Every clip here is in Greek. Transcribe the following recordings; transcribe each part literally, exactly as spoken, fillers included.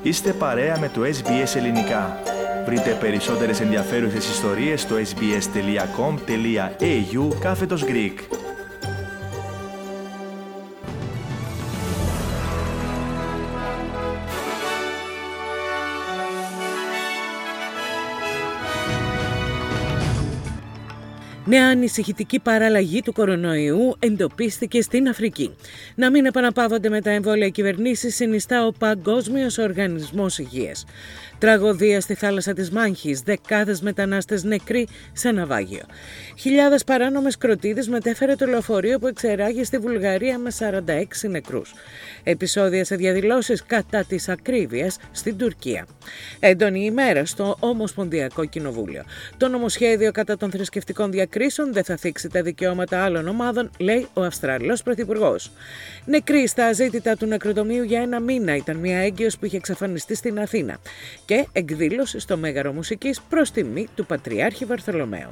Είστε παρέα με το ες μπι ες Ελληνικά. Βρείτε περισσότερες ενδιαφέρουσες ιστορίες στο sbs.com.au κάθετος Greek. Νέα ανησυχητική παραλλαγή του κορονοϊού εντοπίστηκε στην Αφρική. Να μην επαναπαύονται με τα εμβόλια κυβερνήσεις συνιστά ο Παγκόσμιος Οργανισμός Υγείας. Τραγωδία στη θάλασσα της Μάνχης, δεκάδες μετανάστες νεκροί σε ναυάγιο. Χιλιάδες παράνομες κροτίδες μετέφερε το λεωφορείο που εξερράγη στη Βουλγαρία με σαράντα έξι νεκρούς. Επεισόδια σε διαδηλώσεις κατά της ακρίβειας στην Τουρκία. Έντονη ημέρα στο Ομοσπονδιακό Κοινοβούλιο. Το νομοσχέδιο κατά των θρησκευτικών διακρίσεων δεν θα θίξει τα δικαιώματα άλλων ομάδων, λέει ο Αυστραλός Πρωθυπουργός. Νεκροί στα ζήτητα του νεκροτομείου για ένα μήνα ήταν μια έγκυος που είχε εξαφανιστεί στην Αθήνα. Και εκδήλωση στο Μέγαρο Μουσικής προς τιμή του Πατριάρχη Βαρθολομαίου.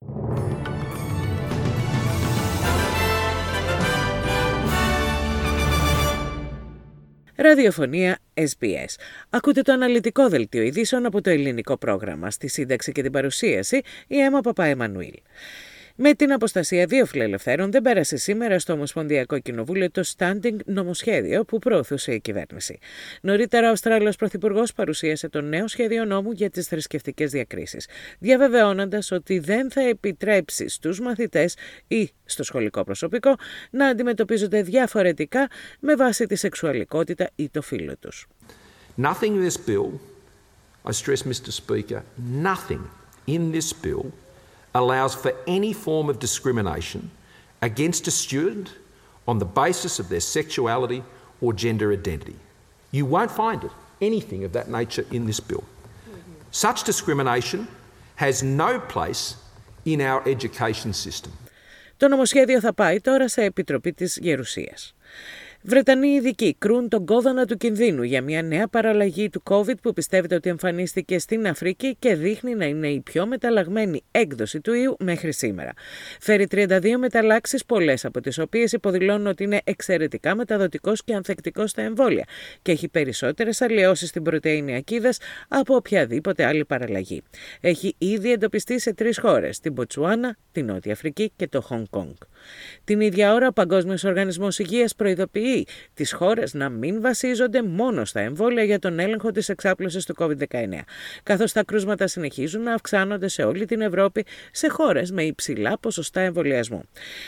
Ραδιοφωνία ες μπι ες. Ακούτε το αναλυτικό δελτίο ειδήσεων από το ελληνικό πρόγραμμα. Στη σύνταξη και την παρουσίαση η Έμα Παπαεμμανουήλ. Με την αποστασία δύο φιλελευθέρων δεν πέρασε σήμερα στο Ομοσπονδιακό Κοινοβούλιο το standing νομοσχέδιο που προωθούσε η κυβέρνηση. Νωρίτερα, ο Αυστραλός Πρωθυπουργός παρουσίασε το νέο σχέδιο νόμου για τις θρησκευτικές διακρίσεις, διαβεβαιώνοντας ότι δεν θα επιτρέψει στους μαθητές ή στο σχολικό προσωπικό να αντιμετωπίζονται διαφορετικά με βάση τη σεξουαλικότητα ή το φύλο τους. Nothing in this bill, I stress, Mister Speaker, nothing in this bill allows for any form of discrimination against a student on the basis of their sexuality or gender identity. You won't find it, anything of that nature in this bill. Such discrimination has no place in our education system. Το νομοσχέδιο θα πάει τώρα σε επιτροπή της Γερουσίας. Βρετανοί ειδικοί κρούν τον κόδωνα του κινδύνου για μια νέα παραλλαγή του COVID που πιστεύετε ότι εμφανίστηκε στην Αφρική και δείχνει να είναι η πιο μεταλλαγμένη έκδοση του ιού μέχρι σήμερα. Φέρει τριάντα δύο μεταλλάξεις, πολλές από τις οποίες υποδηλώνουν ότι είναι εξαιρετικά μεταδοτικός και ανθεκτικός στα εμβόλια και έχει περισσότερες αλλοιώσεις στην πρωτεΐνη ακίδας από οποιαδήποτε άλλη παραλλαγή. Έχει ήδη εντοπιστεί σε τρεις χώρες, την Μποτσουάνα, την Νότια Αφρική και το Χονγκ Κονγκ. Την ίδια ώρα, ο Παγκόσμιος Οργανισμός Υγείας προειδοποιεί τις χώρες να μην βασίζονται μόνο στα εμβόλια για τον έλεγχο της εξάπλωσης του κόβιντ δεκαεννέα, καθώς τα κρούσματα συνεχίζουν να αυξάνονται σε όλη την Ευρώπη σε χώρες με υψηλά ποσοστά εμβολιασμού.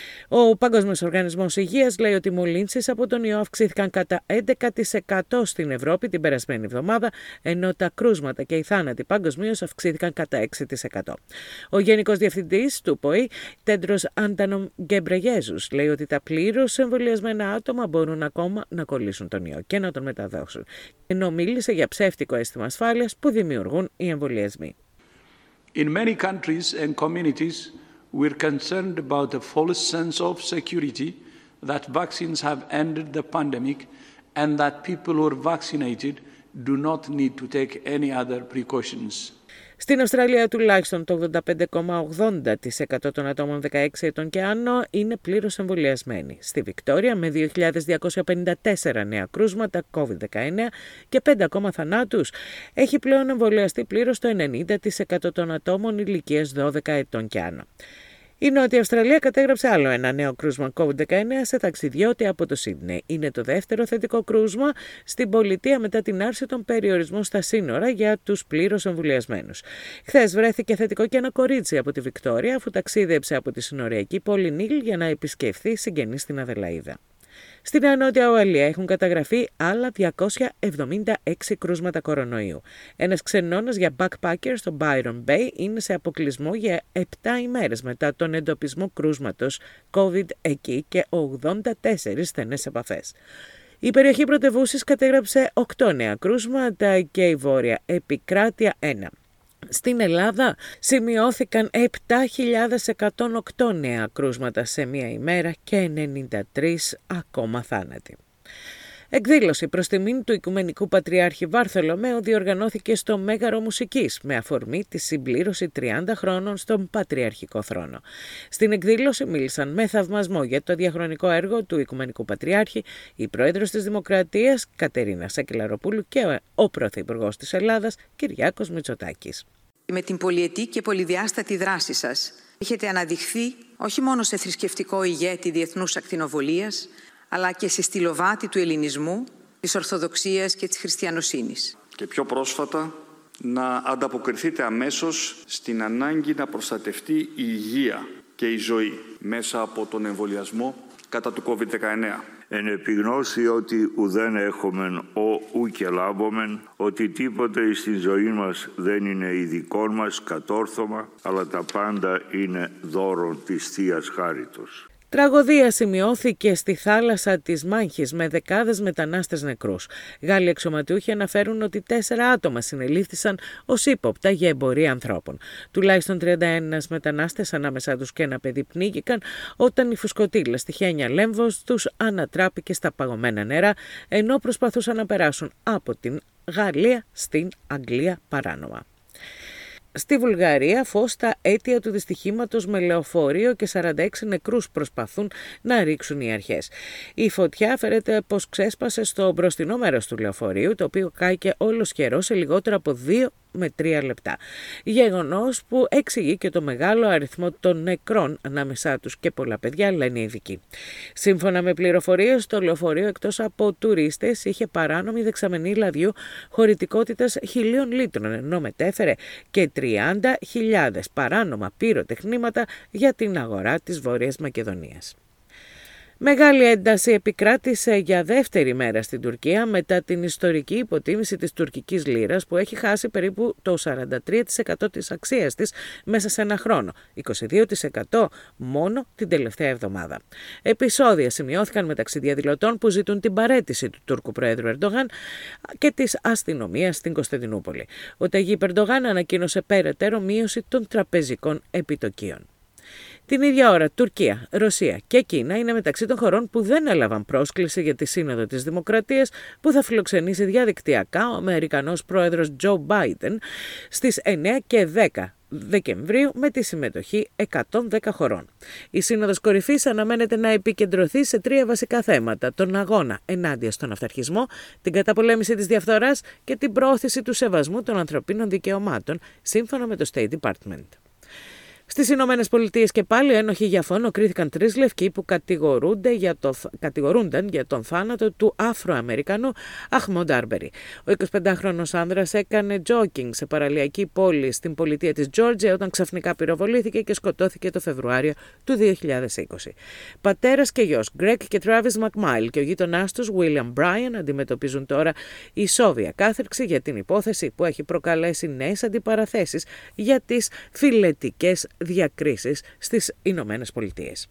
Ο Παγκόσμιος Οργανισμός Υγείας λέει ότι οι μολύνσεις από τον ιό αυξήθηκαν κατά έντεκα τοις εκατό στην Ευρώπη την περασμένη εβδομάδα, ενώ τα κρούσματα και οι θάνατοι παγκοσμίως αυξήθηκαν κατά έξι τοις εκατό. Ο Γενικός Διευθυντής του ΠΟΗ, Τέντρος Άντανομ Γκεμπρεγέζους, λέει ότι τα πλήρως εμβολιασμένα άτομα μπορούν ακόμα να κολλήσουν τον ιό και να τον μεταδώσουν, ενώ μίλησε για ψεύτικο αίσθημα ασφάλειας που δημιουργούν οι εμβολιασμοί. In many countries and communities, we're concerned about a false sense of security that vaccines have ended the pandemic and that people who are vaccinated do not need to take any other precautions. Στην Αυστραλία τουλάχιστον το ογδόντα πέντε κόμμα ογδόντα τοις εκατό των ατόμων δεκαέξι ετών και άνω είναι πλήρως εμβολιασμένοι. Στη Βικτόρια, με δύο χιλιάδες διακόσια πενήντα τέσσερα νέα κρούσματα κόβιντ δεκαεννέα και πέντε ακόμα θανάτους, έχει πλέον εμβολιαστεί πλήρως το ενενήντα τοις εκατό των ατόμων ηλικίας δώδεκα ετών και άνω. Η Νότια Αυστραλία κατέγραψε άλλο ένα νέο κρούσμα κόβιντ δεκαεννέα σε ταξιδιώτη από το Σίδνεϊ. Είναι το δεύτερο θετικό κρούσμα στην πολιτεία μετά την άρση των περιορισμών στα σύνορα για τους πλήρως εμβολιασμένους. Χθες βρέθηκε θετικό και ένα κορίτσι από τη Βικτόρια, αφού ταξίδεψε από τη συνοριακή πόλη Νίλ για να επισκεφθεί συγγενείς στην Αδελαΐδα. Στην Νότια Ουαλία έχουν καταγραφεί άλλα διακόσια εβδομήντα έξι κρούσματα κορονοϊού. Ένας ξενώνας για backpacker στο Byron Bay είναι σε αποκλεισμό για επτά ημέρες μετά τον εντοπισμό κρούσματος COVID εκεί και ογδόντα τέσσερις στενές επαφές. Η περιοχή πρωτευούσης κατέγραψε οκτώ νέα κρούσματα και η Βόρεια Επικράτεια ένα. Στην Ελλάδα σημειώθηκαν επτά χιλιάδες εκατόν οκτώ νέα κρούσματα σε μία ημέρα και ενενήντα τρεις ακόμα θάνατοι. Εκδήλωση προς τιμήν του Οικουμενικού Πατριάρχη Βαρθολομαίου διοργανώθηκε στο Μέγαρο Μουσικής με αφορμή τη συμπλήρωση τριάντα χρόνων στον Πατριαρχικό θρόνο. Στην εκδήλωση μίλησαν με θαυμασμό για το διαχρονικό έργο του Οικουμενικού Πατριάρχη η Πρόεδρος της Δημοκρατίας Κατερίνα Σακελαροπούλου και ο Πρωθυπουργός της Ελλάδας Κυριάκος Μητσοτάκης. Με την πολυετή και πολυδιάστατη δράση σας έχετε αναδειχθεί όχι μόνο σε θρησκευτικό ηγέτη διεθνούς ακτινοβολίας, αλλά και σε στυλοβάτη του ελληνισμού, της Ορθοδοξίας και της Χριστιανοσύνης. Και πιο πρόσφατα να ανταποκριθείτε αμέσως στην ανάγκη να προστατευτεί η υγεία και η ζωή μέσα από τον εμβολιασμό κατά του κόβιντ δεκαεννέα. Εν επιγνώση ότι ουδέν έχομεν ο ου και λάβομεν, ότι τίποτε στην ζωή μας δεν είναι ειδικών μας κατόρθωμα, αλλά τα πάντα είναι δώρον της Θείας Χάριτος. Τραγωδία σημειώθηκε στη θάλασσα της Μάνχης με δεκάδες μετανάστες νεκρούς. Γάλλοι αξιωματούχοι αναφέρουν ότι τέσσερα άτομα συνελήφθησαν ως ύποπτα για εμπορία ανθρώπων. Τουλάχιστον τριάντα ένα μετανάστες, ανάμεσά τους και ένα παιδί, πνίγηκαν όταν η φουσκωτήλα στη Χένια Λέμβος τους ανατράπηκε στα παγωμένα νερά, ενώ προσπαθούσαν να περάσουν από την Γαλλία στην Αγγλία παράνομα. Στη Βουλγαρία, φως στα αίτια του δυστυχήματος με λεωφορείο και σαράντα έξι νεκρούς προσπαθούν να ρίξουν οι αρχές. Η φωτιά φέρεται πως ξέσπασε στο μπροστινό μέρος του λεωφορείου, το οποίο κάηκε όλος καιρό σε λιγότερο από δύο με τρία λεπτά. Γεγονός που εξηγεί και το μεγάλο αριθμό των νεκρών ανάμεσά τους και πολλά παιδιά, λένε οι ειδικοί. Σύμφωνα με πληροφορίες, το λεωφορείο εκτός από τουρίστες είχε παράνομη δεξαμενή λαδιού χωρητικότητας χιλίων λίτρων, ενώ μετέφερε και τριάντα χιλιάδες παράνομα πυροτεχνήματα για την αγορά της Βόρειας Μακεδονίας. Μεγάλη ένταση επικράτησε για δεύτερη μέρα στην Τουρκία μετά την ιστορική υποτίμηση της τουρκικής λίρας που έχει χάσει περίπου το σαράντα τρία τοις εκατό της αξίας της μέσα σε ένα χρόνο, είκοσι δύο τοις εκατό μόνο την τελευταία εβδομάδα. Επεισόδια σημειώθηκαν μεταξύ διαδηλωτών που ζητούν την παραίτηση του Τούρκου Προέδρου Ερντογάν και της αστυνομίας στην Κωνσταντινούπολη. Ο Ταγίπ Ερντογάν ανακοίνωσε περαιτέρω μείωση των τραπεζικών επιτοκίων. Την ίδια ώρα, Τουρκία, Ρωσία και Κίνα είναι μεταξύ των χωρών που δεν έλαβαν πρόσκληση για τη Σύνοδο της Δημοκρατίας που θα φιλοξενήσει διαδικτυακά ο Αμερικανός πρόεδρος Τζο Μπάιντεν στις εννέα και δέκα Δεκεμβρίου με τη συμμετοχή εκατόν δέκα χωρών. Η Σύνοδος Κορυφής αναμένεται να επικεντρωθεί σε τρία βασικά θέματα: τον αγώνα ενάντια στον αυταρχισμό, την καταπολέμηση της διαφθοράς και την προώθηση του σεβασμού των ανθρωπίνων δικαιωμάτων, σύμφωνα με το State Department. Στις Ηνωμένες Πολιτείες και πάλι ένοχοι για φόνο κρίθηκαν τρεις λευκοί που κατηγορούνται για το, κατηγορούνταν για τον θάνατο του Αφροαμερικανού Αχμόντ Άρμπερι. Ο εικοσιπεντάχρονος άνδρας έκανε τζόκινγκ σε παραλιακή πόλη στην πολιτεία της Τζόρτζια όταν ξαφνικά πυροβολήθηκε και σκοτώθηκε το Φεβρουάριο του δύο χιλιάδες είκοσι. Πατέρας και γιος Γκρέγκ και Τράβις Μακμάιλ και ο γείτονάς τους Βίλιαμ Μπράιαν αντιμετωπίζουν τώρα ισόβια κάθριξη για την υπόθεση που έχει προκαλέσει νέες αντιπαραθέσεις για τις φιλετικές διακρίσεις στις Ηνωμένες Πολιτείες.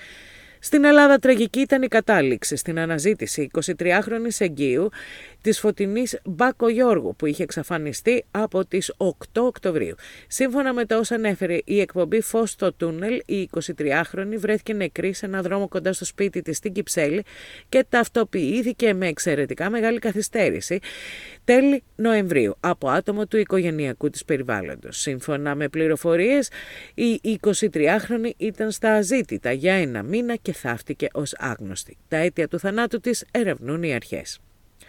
Στην Ελλάδα τραγική ήταν η κατάληξη στην αναζήτηση εικοσιτριάχρονης εγγύου της Φωτεινής Μπακογιώργου που είχε εξαφανιστεί από τις οκτώ Οκτωβρίου. Σύμφωνα με τα όσα ανέφερε η εκπομπή Φως στο Τούνελ, η εικοσιτριάχρονη βρέθηκε νεκρή σε ένα δρόμο κοντά στο σπίτι της στην Κυψέλη και ταυτοποιήθηκε με εξαιρετικά μεγάλη καθυστέρηση τέλη Νοεμβρίου από άτομο του οικογενειακού της περιβάλλοντος. Σύμφωνα με πληροφορίες, η εικοσιτριάχρονη ήταν στα αζήτητα για ένα μήνα και θαύτηκε ως άγνωστη. Τα αίτια του θανάτου της ερευνούν οι αρχές.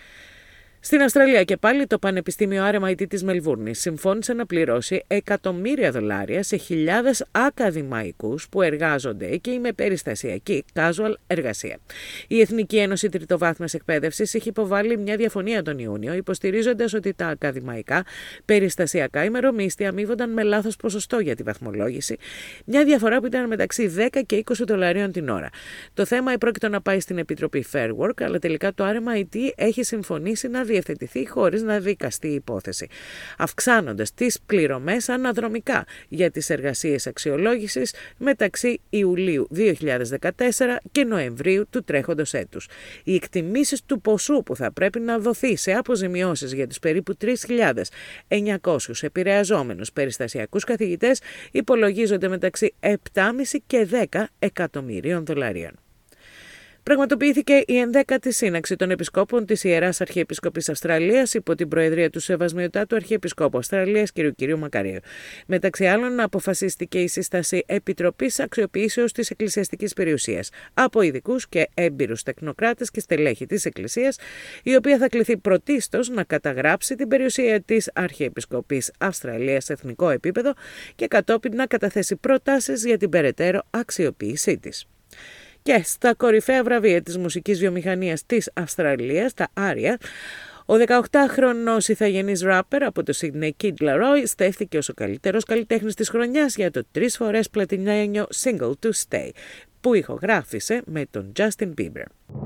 Στην Αυστραλία και πάλι το Πανεπιστήμιο Άρ Εμ Άι Τι της Μελβούρνης συμφώνησε να πληρώσει εκατομμύρια δολάρια σε χιλιάδες ακαδημαϊκούς που εργάζονται εκεί με περιστασιακή casual εργασία. Η Εθνική Ένωση Τριτοβάθμιας Εκπαίδευσης έχει υποβάλει μια διαφωνία τον Ιούνιο, υποστηρίζοντας ότι τα ακαδημαϊκά περιστασιακά ημερομίσθια αμείβονταν με λάθος ποσοστό για τη βαθμολόγηση, μια διαφορά που ήταν μεταξύ δέκα και είκοσι δολαρίων την ώρα. Το θέμα επρόκειτο να πάει στην Επιτροπή Fair Work, αλλά τελικά το Άρ Εμ Άι Τι έχει συμφωνήσει να διευθετηθεί χωρίς να δικαστεί η υπόθεση, αυξάνοντας τις πληρωμές αναδρομικά για τις εργασίες αξιολόγησης μεταξύ Ιουλίου δύο χιλιάδες δεκατέσσερα και Νοεμβρίου του τρέχοντος έτους. Οι εκτιμήσεις του ποσού που θα πρέπει να δοθεί σε αποζημιώσεις για τους περίπου τρεις χιλιάδες εννιακόσιους επηρεαζόμενους περιστασιακούς καθηγητές υπολογίζονται μεταξύ επτά κόμμα πέντε και δέκα εκατομμυρίων δολαρίων. Πραγματοποιήθηκε η ενδέκατη σύναξη των Επισκόπων της Ιεράς Αρχιεπισκοπής Αυστραλίας υπό την προεδρία του Σεβασμιωτάτου Αρχιεπισκόπου Αυστραλίας κ. κ. Μακαρίου. Μεταξύ άλλων, αποφασίστηκε η σύσταση Επιτροπής Αξιοποιήσεως της Εκκλησιαστικής Περιουσίας από ειδικούς και έμπειρους τεχνοκράτες και στελέχη της Εκκλησίας, η οποία θα κληθεί πρωτίστως να καταγράψει την περιουσία της Αρχιεπισκοπής Αυστραλίας σε εθνικό επίπεδο και κατόπιν να καταθέσει προτάσεις για την περαιτέρω αξιοποίησή της. Και στα κορυφαία βραβεία της μουσικής βιομηχανίας της Αυστραλίας, τα Άρια, ο δεκαοκτάχρονος ηθαγενής ράπερ από το Sydney Kid Laroi στέφθηκε ως ο καλύτερος καλλιτέχνης της χρονιάς για το τρεις φορές πλατινένιο Single to Stay, που ηχογράφησε με τον Justin Bieber.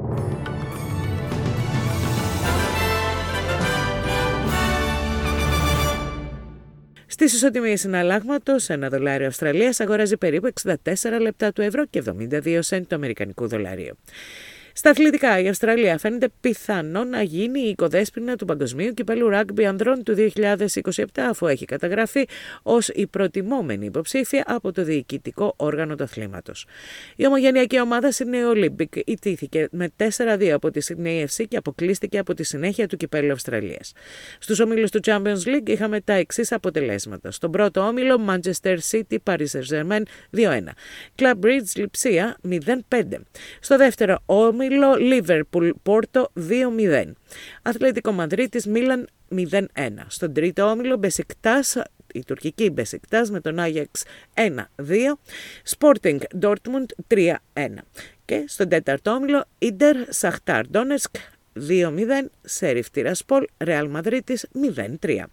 Στις ισοτιμίες συναλλάγματος, ένα δολάριο Αυστραλίας αγοράζει περίπου εξήντα τέσσερα λεπτά του ευρώ και εβδομήντα δύο σεντ του αμερικανικού δολάριου. Στα αθλητικά, η Αυστραλία φαίνεται πιθανό να γίνει η οικοδέσποινα του Παγκοσμίου Κυπέλλου Ράγκμπι Ανδρών του δύο χιλιάδες είκοσι επτά, αφού έχει καταγραφεί ως η προτιμόμενη υποψήφια από το διοικητικό όργανο του αθλήματος. Η ομογενειακή ομάδα Sydney Olympic ιτήθηκε με τέσσερα δύο από τη Sydney εφ σι και αποκλείστηκε από τη συνέχεια του Κυπέλλου Αυστραλίας. Στους ομίλους του Champions League είχαμε τα εξής αποτελέσματα. Στον πρώτο όμιλο, Manchester City Paris Saint-Germain δύο ένα, Club Bridge Lipsia μηδέν πέντε. Στο δεύτερο όμιλο, Liverpool Porto δύο μηδέν, Αθλητικό Μαδρίτης Μίλαν μηδέν ένα. Στον τρίτο όμιλο, Μπεσικτάς, η τουρκική Μπεσικτάς με τον Άγιαξ ένα δύο, Sporting Dortmund τρία ένα. Και στον τέταρτο όμιλο, Ίντερ Σαχτάρ Ντόνετσκ δύο μηδέν, Σέριφ Τιρασπόλ Ρεάλ Μαδρίτης μηδέν τρία.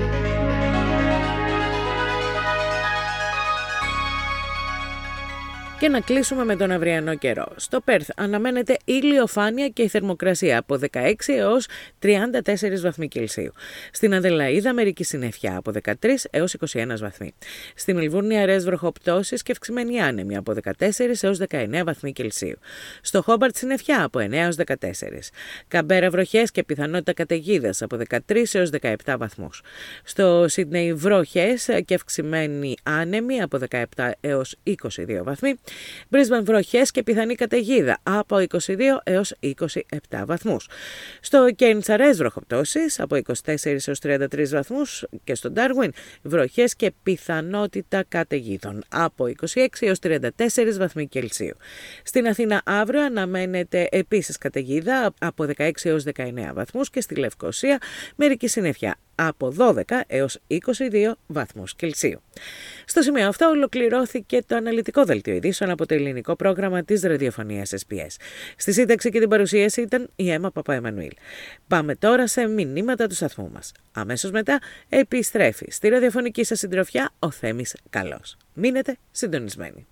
Και να κλείσουμε με τον αυριανό καιρό. Στο Πέρθ αναμένεται ηλιοφάνεια και η θερμοκρασία από δεκαέξι έως τριάντα τέσσερα βαθμοί Κελσίου. Στην Αδελαΐδα μερική συννεφιά από δεκατρείς έως είκοσι ένα βαθμοί. Στη Μελβούρνη αραιές βροχοπτώσεις και αυξημένη άνεμη από δεκατέσσερα έως δεκαεννέα βαθμοί Κελσίου. Στο Χόμπαρτ συννεφιά από εννέα έως δεκατέσσερα. Καμπέρα βροχές και πιθανότητα καταιγίδας από δεκατρείς έως δεκαεπτά βαθμούς. Στο Σίδνεϊ βροχές και αυξημένη άνεμη από δεκαεπτά έως είκοσι δύο βαθμοί. Μπρίσμπαν βροχές και πιθανή καταιγίδα από είκοσι δύο έως είκοσι επτά βαθμούς. Στο Κέινς αραιές βροχοπτώσεις από είκοσι τέσσερα έως τριάντα τρεις βαθμούς και στο Ντάρουιν βροχές και πιθανότητα καταιγίδων από είκοσι έξι έως τριάντα τέσσερα βαθμοί Κελσίου. Στην Αθήνα αύριο αναμένεται επίσης καταιγίδα από δεκαέξι έως δεκαεννέα βαθμούς και στη Λευκοσία μερική συννεφιά από δώδεκα έως είκοσι δύο βαθμούς Κελσίου. Στο σημείο αυτό ολοκληρώθηκε το αναλυτικό δελτίο ειδήσεων από το ελληνικό πρόγραμμα της ραδιοφωνίας ες μπι ες. Στη σύνταξη και την παρουσίαση ήταν η Έμα Παπαεμμανουήλ. Πάμε τώρα σε μηνύματα του σταθμού μας. Αμέσως μετά επιστρέφει στη ραδιοφωνική σας συντροφιά ο Θέμης Καλός. Μείνετε συντονισμένοι.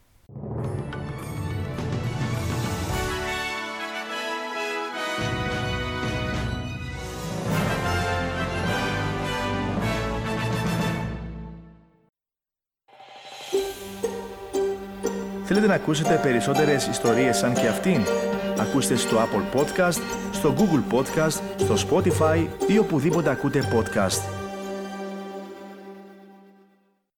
Θέλετε να ακούσετε περισσότερες ιστορίες σαν και αυτήν? Ακούστε στο Apple Podcast, στο Google Podcast, στο Spotify ή οπουδήποτε ακούτε podcast.